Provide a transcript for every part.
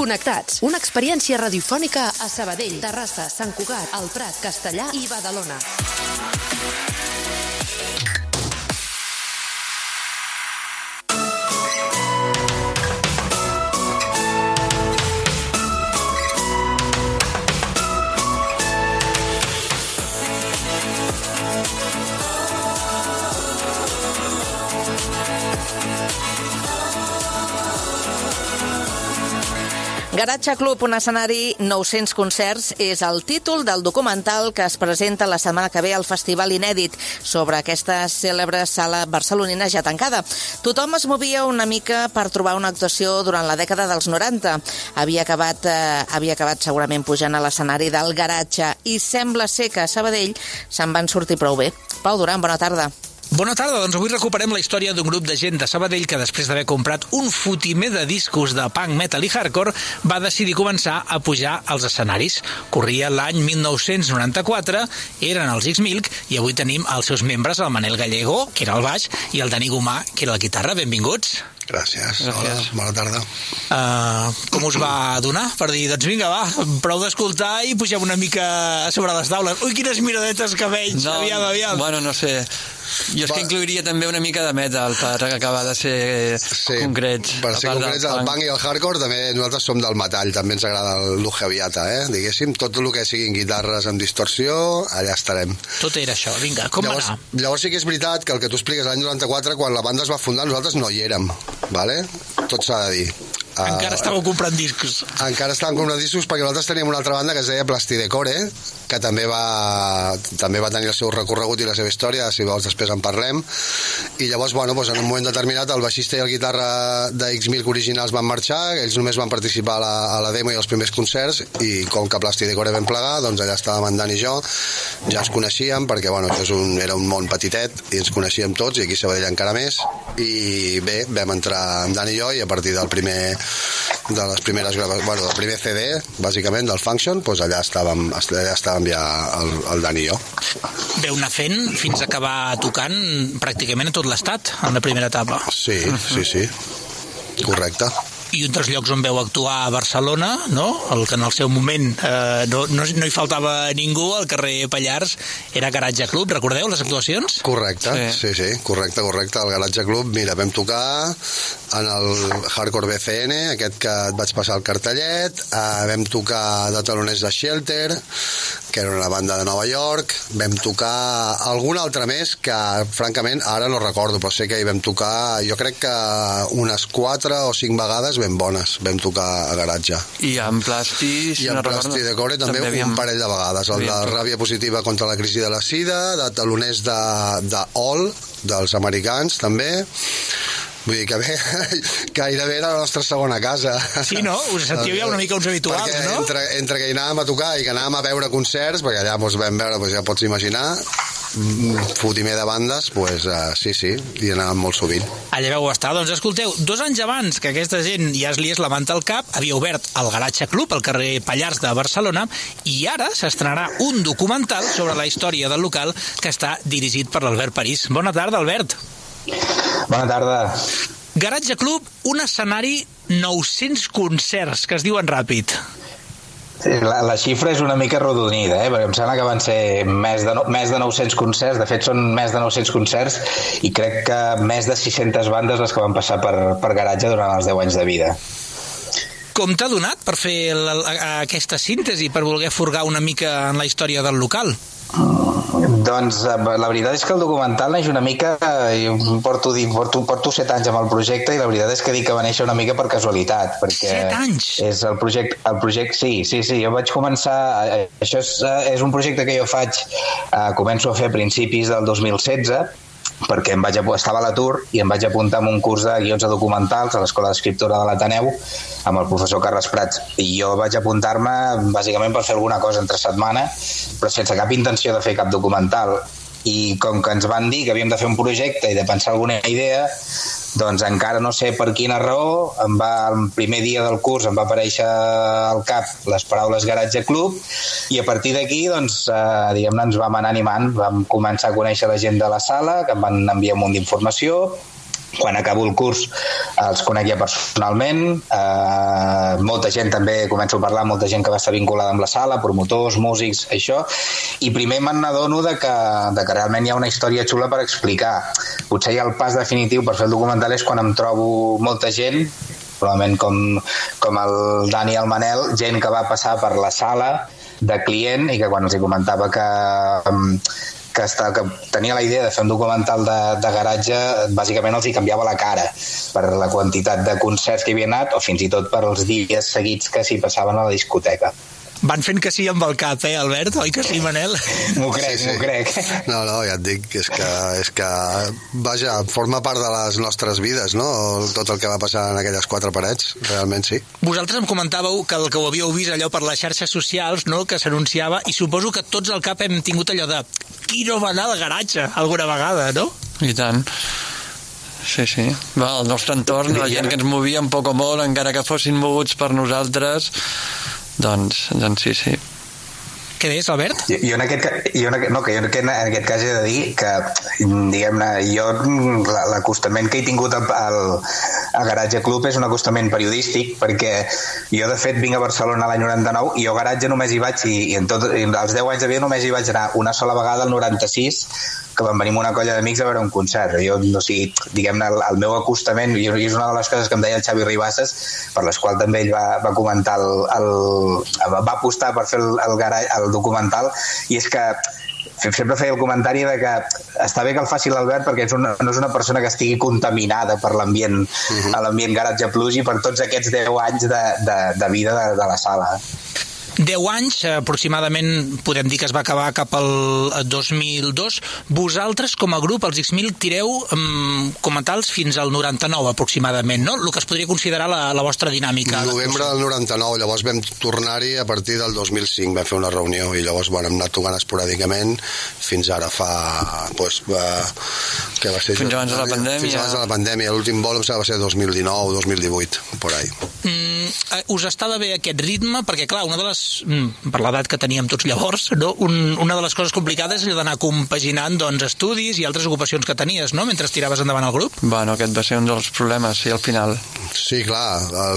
Connectats, una experiència radiofònica a Sabadell, Terrassa, Sant Cugat, El Prat, Castellar i Badalona. Garatge Club, un escenari, 900 concerts, és el títol del documental que es presenta la setmana que ve al Festival Inèdit sobre aquesta cèlebre sala barcelonina ja tancada. Tothom es movia una mica per trobar una actuació durant la dècada dels 90. Havia acabat segurament pujant a l'escenari del Garatge i sembla ser que a Sabadell se'n van sortir prou bé. Pau Duran, bona tarda. Bona tarda, doncs avui recuperem la història d'un grup de gent de Sabadell que després d'haver comprat un fotimer de discos de punk, metal i hardcore va decidir començar a pujar als escenaris. Corria l'any 1994, eren els X-Milk i avui tenim els seus membres, el Manel Gallego, que era el baix, i el Dani Gomà, que era la guitarra. Benvinguts. Gràcies. Hola, bona tarda. Com us va donar? Per dir, doncs vinga, va, prou d'escoltar i pugem una mica sobre les taules. Ui, quines miradetes que veig! No, aviam. Bueno, no sé. Jo és que incluiria també una mica de metal per acabar de ser concrets. Per ser concrets, el punk i el hardcore també nosaltres som del metall, també ens agrada el heaviata, diguéssim, tot el que siguin guitarres amb distorsió, allà estarem. Tot era això, vinga, com va anar? Llavors sí que és veritat que el que tu expliques l'any 94, quan la banda es va fundar, nosaltres no hi érem, vale? Tot s'ha de dir. Encara estàveu comprant discos. Encara estàvem comprant discos perquè nosaltres teníem una altra banda que es deia Plastidecore, que també va tenir el seu recorregut i la seva història, si vols després en parlem. I llavors, bueno, doncs en un moment determinat el baixista i el guitarra de X-Milk originals van marxar, ells només van participar a la demo i als primers concerts, i com que Plastidecore vam plegar, doncs allà estàvem en Dan i jo, ja ens coneixíem perquè, bueno, era un món petitet i ens coneixíem tots, i aquí a Sabadell encara més, i bé, vam entrar amb Dan i jo, i a partir del primer CD, bàsicament, del Function, doncs allà estàvem ja el Dan i jo. Veu anar fent fins a acabar tocant pràcticament a tot l'estat, en la primera etapa. Sí, correcte. I un dels llocs on veu actuar a Barcelona, no? El que en el seu moment no hi faltava ningú, al carrer Pallars, era Garatge Club, recordeu les actuacions? Correcte, sí, correcte. El Garatge Club, mira, vam tocar en el Hardcore BCN, aquest que et vaig passar el cartellet, vam tocar de taloners de Shelter, que era una banda de Nova York, vam tocar algun altre més que, francament, ara no recordo, però sé que hi vam tocar, jo crec que unes 4 o 5 vegades ben bones, vam tocar a Garatge. I amb Plasti, si no recordo, Decore també un parell de vegades, el de Ràbia Positiva contra la crisi de la sida, de taloners de All, dels americans també. Vull dir que bé, gairebé era la nostra segona casa. Sí, no? Us sentíeu ja una mica uns habituals, perquè no? Entre que hi anàvem a tocar i que anàvem a veure concerts, perquè allà ens vam veure, ja pots imaginar, fotimer de bandes, sí, hi anàvem molt sovint. Allà vau estar, doncs escolteu, 2 anys abans que aquesta gent ja es liés la manta al cap, havia obert el Garatge Club al carrer Pallars de Barcelona, i ara s'estrenarà un documental sobre la història del local que està dirigit per l'Albert París. Bona tarda, Albert. Bona tarda. Garatge Club, un escenari, 900 concerts, que es diuen ràpid. Sí, la xifra és una mica arrodonida, perquè em sembla que van ser més de 900 concerts, de fet són més de 900 concerts, i crec que més de 600 bandes les que van passar per Garatge durant els 10 anys de vida. Com t'ha donat per fer aquesta síntesi, per voler furgar una mica en la història del local? Doncs la veritat és que el documental neix una mica, jo porto 7 anys amb el projecte, i la veritat és que dic que va néixer una mica per casualitat, perquè 7 anys? És el projecte, sí, jo vaig començar, això és un projecte que jo començo a fer a principis del 2016, perquè estava a l'atur i em vaig apuntar en un curs de guions documentals a l'Escola d'Escriptura de l'Ateneu amb el professor Carles Prats, i jo vaig apuntar-me bàsicament per fer alguna cosa entre setmana, però sense cap intenció de fer cap documental. I com que ens van dir que havíem de fer un projecte i de pensar alguna idea, doncs encara no sé per quina raó, el primer dia del curs em va aparèixer al cap les paraules Garatge Club, i a partir d'aquí doncs, diguem-ne, ens vam anar animant, vam començar a conèixer la gent de la sala, que em van enviar un munt d'informació, quan acabo el curs els conec ja personalment, molta gent també, començo a parlar, molta gent que va estar vinculada amb la sala, promotors, músics, això, i primer me n'adono de que realment hi ha una història xula per explicar. Potser ja el pas definitiu per fer el documental és quan em trobo molta gent, probablement com el Dani i el Manel, gent que va passar per la sala de client i que quan els hi comentava que tenia la idea de fer un documental de garatge, bàsicament els hi canviava la cara per la quantitat de concerts que hi havia anat o fins i tot per els dies seguits que s'hi passaven a la discoteca. Van fent que sí amb el cap, Albert? Oi que sí, Manel? M'ho crec. No, ja et dic, és que vaja, forma part de les nostres vides, no? Tot el que va passar en aquelles 4 parets, realment sí. Vosaltres em comentàveu que el que ho havíeu vist allò per les xarxes socials, no?, que s'anunciava, i suposo que tots al cap hem tingut allò de qui no va anar al garatge alguna vegada, no? I tant. Sí. Va, el nostre entorn, la gent que ens movia un poc o molt, encara que fossin moguts per nosaltres, doncs sí. Què deies, Albert? Jo en aquest cas he de dir que, diguem-ne, jo l'acostament que he tingut al Garatge Club és un acostament periodístic, perquè jo de fet vinc a Barcelona l'any 99 i jo a Garatge només hi vaig, i als 10 anys de vida només hi vaig anar una sola vegada al 96, que vam venir amb una colla d'amics a veure un concert. Jo, o sigui, diguem-ne, el meu acostament, i és una de les coses que em deia el Xavi Ribasses, per les quals també ell va comentar va apostar per fer el documental, i és que sempre feia el comentari de que està bé que el faci l'Albert perquè no és una persona que estigui contaminada per l'ambient Garatge Plus i per tots aquests 10 anys de vida de la sala. 10 anys, aproximadament, podem dir que es va acabar cap al 2002. Vosaltres, com a grup, els X-1000, tireu documentals fins al 99, aproximadament, no? El que es podria considerar la vostra dinàmica. Novembre del 99, llavors vam tornar-hi a partir del 2005, vam fer una reunió i llavors hem anat tocant esporàdicament fins ara fa... què va ser? Fins abans de la pandèmia. Fins abans de la pandèmia. L'últim vol va ser 2019, 2018, por ahí. Us estava bé aquest ritme? Perquè, clar, una de les per l'edat que teníem tots llavors, no? Una de les coses complicades és d'anar compaginant estudis i altres ocupacions que tenies, no?, mentre tiraves endavant el grup. Bueno, aquest va ser un dels problemes, sí, al final. Sí, clar,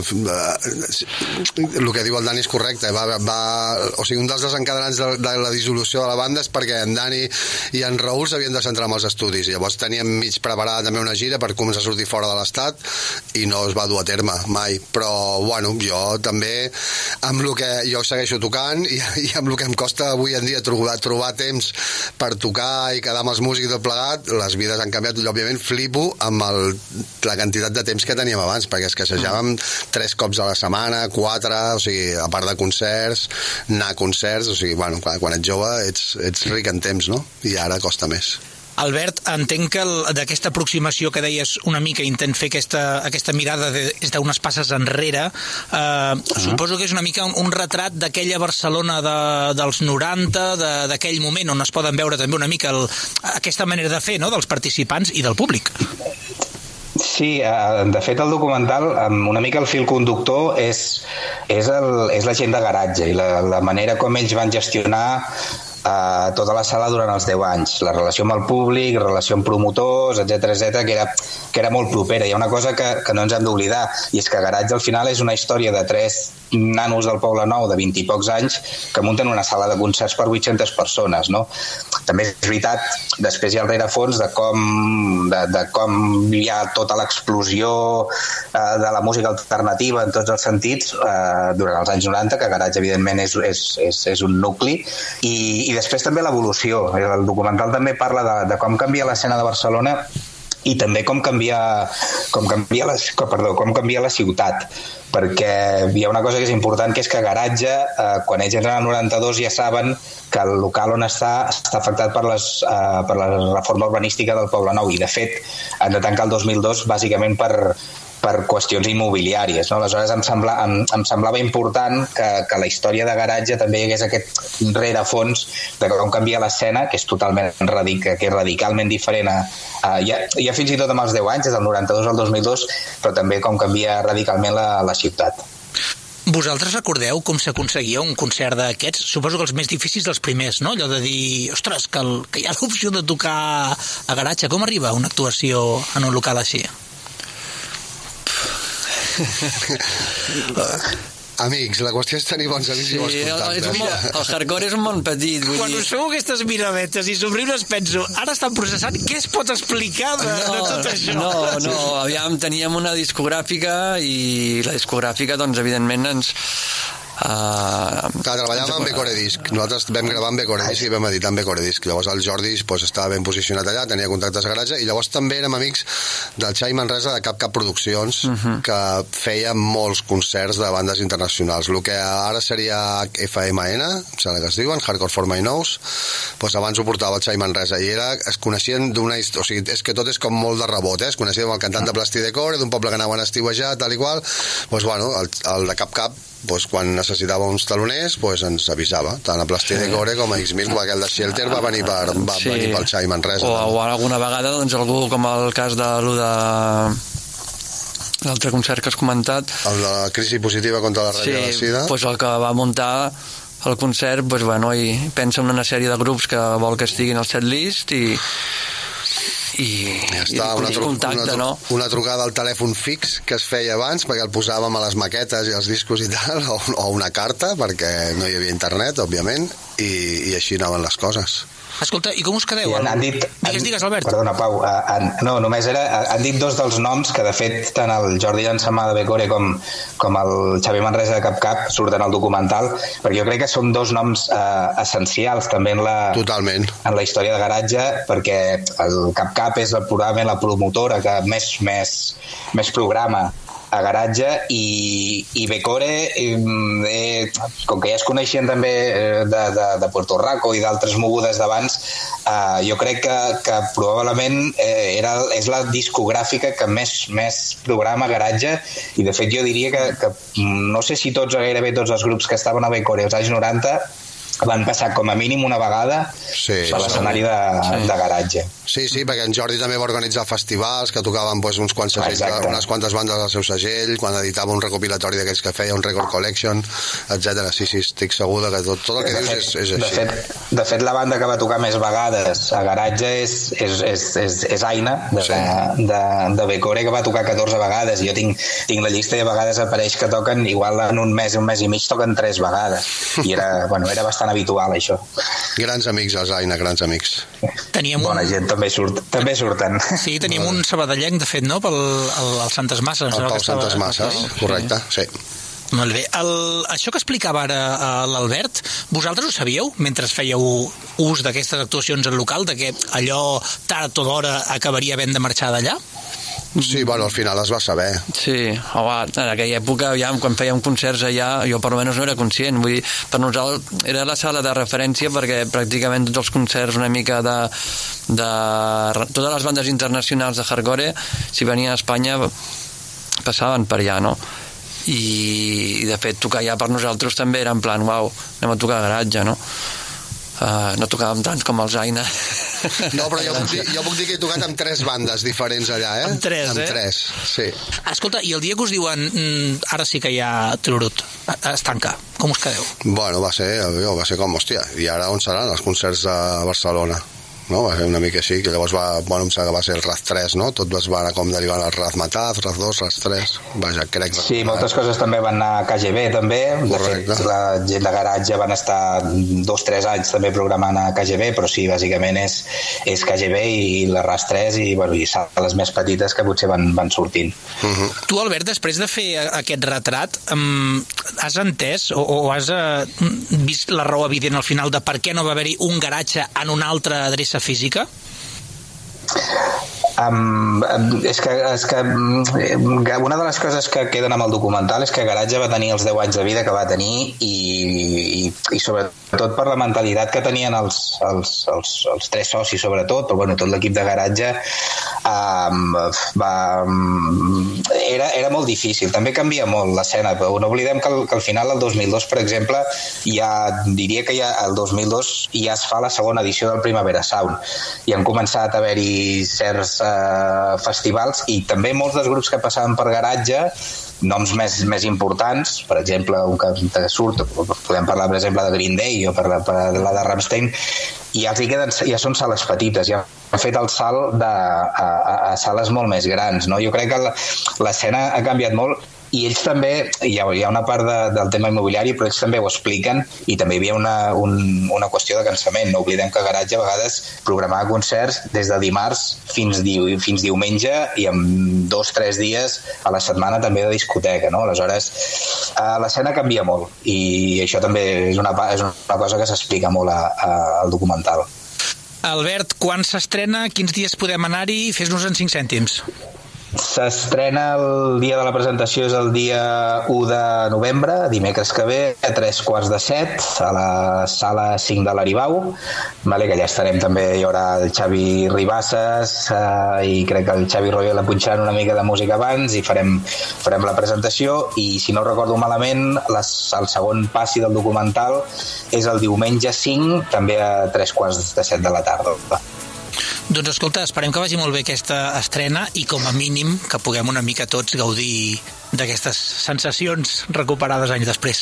el que diu el Dani és correcte. O sigui, un dels desencadenants de la dissolució de la banda és perquè en Dani i en Raül s'havien de centrar en els estudis. Llavors teníem mig preparada també una gira per començar a sortir fora de l'estat i no es va dur a terme mai. Però, bueno, jo també, amb el que jo segueixo tocant i amb el que em costa avui en dia trobar temps per tocar i quedar amb els músics i tot plegat, les vides han canviat. I òbviament flipo amb la quantitat de temps que teníem abans, perquè es que assajàvem 3 cops a la setmana, 4, o sigui, a part de concerts, anar a concerts, o sigui, bueno, quan ets jove ets ric en temps, no? I ara costa més. Albert, entenc que d'aquesta aproximació que deies una mica, intent fer aquesta mirada des d'unes passes enrere, suposo que és una mica un retrat d'aquella Barcelona dels 90, d'aquell moment on es poden veure també una mica aquesta manera de fer, no?, dels participants i del públic. Sí, de fet el documental, una mica el fil conductor és la gent de garatge i la manera com ells van gestionar tota la sala durant els 10 anys, la relació amb el públic, relació amb promotors, etc, que era molt propera. Hi ha una cosa que no ens hem d'oblidar, i és que Garatge al final és una història de 3 nanos del Poble Nou de 20 i pocs anys que munten una sala de concerts per 800 persones, no? També és veritat, després hi ha el rerefons de com hi ha tota l'explosió de la música alternativa en tots els sentits durant els anys 90, que Garatge evidentment és un nucli, i després també l'evolució. El documental també parla de com canvia l'escena de Barcelona i també com canvia la ciutat, perquè hi ha una cosa que és important, que és que Garatge, quan ells entren al 92, ja saben que el local on està afectat per la reforma urbanística del Poble Nou, i de fet han de tancar el 2002 bàsicament per qüestions immobiliàries, no? Aleshores em semblava important que la història de Garatge també hi hagués aquest rerefons de com canvia l'escena, que és totalment radicalment diferent ja fins i tot amb els 10 anys, des del 92 al 2002, però també com canvia radicalment la ciutat. Vosaltres recordeu com s'aconseguia un concert d'aquests? Suposo que els més difícils dels primers, no? Allò de dir, ostres, que hi ha l'opció de tocar a garatge. Com arriba una actuació en un local així? Amics, la qüestió és tenir bons amics i bons contactes. El hardcore és un món petit. Quan us feu aquestes miradetes i somriures penso, ara estan processant, què es pot explicar de tot això? No, aviam, teníem una discogràfica i la discogràfica, doncs, evidentment, ens... treballàvem amb Becore Disc. Nosaltres vam gravar amb Becore Disc i vam editar amb Becore Disc. Llavors el Jordi estava ben posicionat allà, tenia contactes a garatge, i llavors també érem amics del Xai Manresa de Cap Produccions, que feia molts concerts de bandes internacionals. El que ara seria FMN, sembla que es diuen, Hardcore for My Nose, doncs abans ho portava el Xai Manresa, i es coneixien d'una història, o sigui, és que tot és com molt de rebot, es coneixien amb el cantant de Plasti Decore, d'un poble que anaven a estiuejar, tal i qual, doncs bueno, el de Cap, quan necessitava uns taloners, ens avisava, tant a Plasti Decore com a X-1000, aquell de Shelter va venir pel Xai Manresa. O alguna vegada, doncs, algú, com el cas de l'altre concert que has comentat, el de la crisi positiva contra la ratlla de la sida, doncs el que va muntar el concert, doncs, bueno, i pensa en una sèrie de grups que vol que estiguin al setlist i una trucada al telèfon fix que es feia abans perquè el posàvem a les maquetes i els discos i tal, o una carta perquè no hi havia internet, òbviament, i així anaven les coses. Escolta, i com us quedeu? Digues, Albert. Perdona, Pau. No, només han dit dos dels noms que, de fet, tant el Jordi Llançamà de Becore com el Xavi Manresa de Cap surten al documental, perquè jo crec que són dos noms essencials també en la història de garatge, perquè el Cap és probablement la promotora que més programa a garatge, i Becore, com que ja es coneixien també de Puerto Rico i d'altres mogudes d'abans, jo crec que probablement és la discogràfica que més programa garatge, i de fet jo diria que no sé si gairebé tots els grups que estaven a Becore als anys 90 van passar com a mínim una vegada a l'escenari de garatge. Sí, perquè en Jordi també va organitzar festivals que tocaven unes quantes bandes al seu segell, quan editava un recopilatori d'aquells que feia, un record collection, etc. Sí, estic segur que tot el que dius és així. De fet, la banda que va tocar més vegades a garatge és Aina, de Becore, que va tocar 14 vegades. Jo tinc la llista i a vegades apareix que toquen, igual en un mes i mig toquen 3 vegades. I era bastant habitual, això. Grans amics, els Aina, grans amics. Bona gent, també surten. Sí, tenim un sabadellenc, de fet, no?, pel Santes Masses. El Pau Santes Masses, correcte, sí. Molt bé. Això que explicava ara l'Albert, vosaltres ho sabíeu mentre fèieu ús d'aquestes actuacions al local, de que allò tard o d'hora acabaria havent de marxar d'allà? Sí, al final es va saber. Sí, en aquella època, quan fèiem concerts allà, jo per almenys no era conscient. Vull dir, per nosaltres era la sala de referència perquè pràcticament tots els concerts una mica de totes les bandes internacionals de hardcore, si venien a Espanya, passaven per allà, no? I de fet tocar allà per nosaltres també era en plan, uau, anem a tocar a garatge, no? No tocàvem tants com els Aina. No, però jo puc dir que he tocat amb 3 bandes diferents allà, Amb 3, Amb 3, sí. Escolta, i el dia que us diuen ara sí que hi ha Tururut, es tanca, com us quedeu? Bueno, va ser com, hòstia, i ara on seran els concerts de Barcelona? No? Va ser una mica així, que llavors em sembla que va ser el RAZ 3, no? Tot es va anar com derivant al RAZ Mataz, RAZ 2, RAZ 3, vaja, crec. Sí, moltes coses també van anar a KGB, també. De fet, la gent de garatge van estar 2-3 anys també programant a KGB, però sí, bàsicament és KGB i la RAZ 3 i sales més petites que potser van sortint. Tu, Albert, després de fer aquest retrat, has entès o has vist la raó evident al final de per què no va haver-hi un garatge en una altra adreça física? És que una de les coses que queden amb el documental és que Garatge va tenir els 10 anys de vida que va tenir i sobretot per la mentalitat que tenien els 3 socis, sobretot, però bueno, tot l'equip de Garatge era molt difícil. També canvia molt l'escena, però no oblidem que al final, el 2002, per exemple, diria que el 2002 ja es fa la segona edició del Primavera Sound i han començat a haver-hi certs festivals i també molts dels grups que passaven per garatge, noms més importants, per exemple, un que surt, podem parlar, per exemple, de Green Day o per la de Rammstein, i ja són sales petites, ja han fet el salt a sales molt més grans, no? Jo crec que l'escena ha canviat molt i ells també, hi ha una part del tema immobiliari, però ells també ho expliquen i també hi havia una qüestió de cansament. No oblidem que Garatge a vegades programava concerts des de dimarts fins diumenge i amb 2-3 dies a la setmana també de discoteca, no? Aleshores, l'escena canvia molt i això també és una cosa que s'explica molt al documental. Albert, quan s'estrena, quins dies podem anar-hi? Fes-nos en 5 cèntims. S'estrena el dia de la presentació, és el dia 1 de novembre, dimecres que ve, a 6:45 a la sala 5 de l'Aribau, vale, que allà estarem també, hi haurà el Xavi Ribasses i crec que el Xavi Royo la punxaran una mica de música abans i farem la presentació i si no recordo malament el segon passi del documental és el diumenge 5 també a 6:45 de la tarda. Doncs escolta, esperem que vagi molt bé aquesta estrena i com a mínim que puguem una mica tots gaudir d'aquestes sensacions recuperades anys després.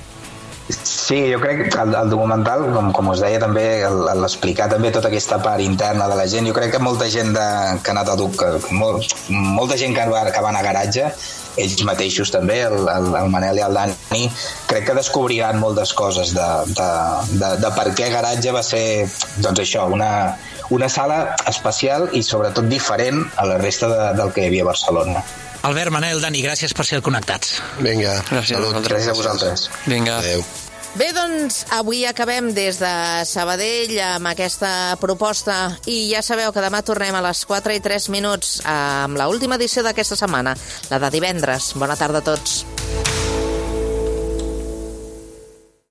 Sí, jo crec que el documental, com us deia també, l'explicar també tota aquesta part interna de la gent, jo crec que molta gent que ha anat molta gent que va anar a Garatge, ells mateixos també, el Manel i el Dani, crec que descobriran moltes coses de per què Garatge va ser, doncs això, una sala especial i sobretot diferent a la resta del que hi havia a Barcelona. Albert, Manel, Dani, gràcies per ser connectats. Vinga, salut. Gràcies a vosaltres. Vinga. Adéu. Bé, doncs, avui acabem des de Sabadell amb aquesta proposta i ja sabeu que demà tornem a les 4:03 amb l'última edició d'aquesta setmana, la de divendres. Bona tarda a tots.